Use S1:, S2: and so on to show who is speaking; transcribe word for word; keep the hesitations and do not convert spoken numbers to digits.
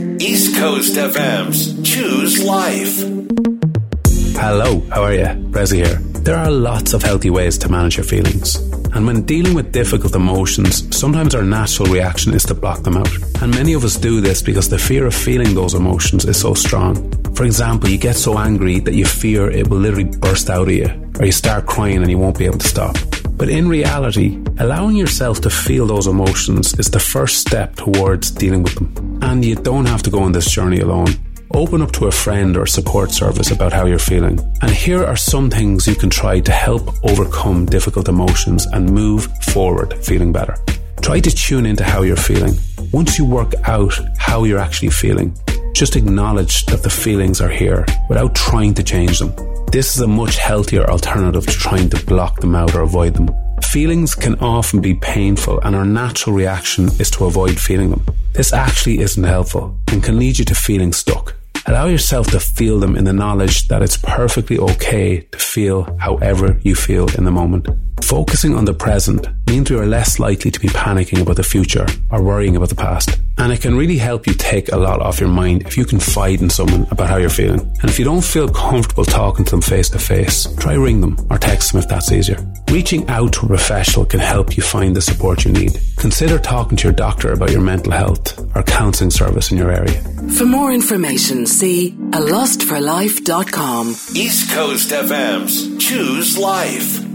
S1: East Coast F M's Choose Life.
S2: Hello, how are you? Rezi here. There are lots of healthy ways to manage your feelings. And when dealing with difficult emotions, sometimes our natural reaction is to block them out. And many of us do this because the fear of feeling those emotions is so strong. For example, you get so angry that you fear it will literally burst out of you, or you start crying and you won't be able to stop. But in reality, allowing yourself to feel those emotions is the first step towards dealing with them. And you don't have to go on this journey alone. Open up to a friend or support service about how you're feeling. And here are some things you can try to help overcome difficult emotions and move forward feeling better. Try to tune into how you're feeling. Once you work out how you're actually feeling, just acknowledge that the feelings are here without trying to change them. This is a much healthier alternative to trying to block them out or avoid them. Feelings can often be painful, and our natural reaction is to avoid feeling them. This actually isn't helpful and can lead you to feeling stuck. Allow yourself to feel them in the knowledge that it's perfectly okay to feel however you feel in the moment. Focusing on the present means you are less likely to be panicking about the future or worrying about the past. And it can really help you take a lot off your mind if you confide in someone about how you're feeling. And if you don't feel comfortable talking to them face to face, try ring them or text them if that's easier. Reaching out to a professional can help you find the support you need. Consider talking to your doctor about your mental health or counselling service in your area.
S3: For more information, see a lust for life dot com.
S1: East Coast F M's Choose Life.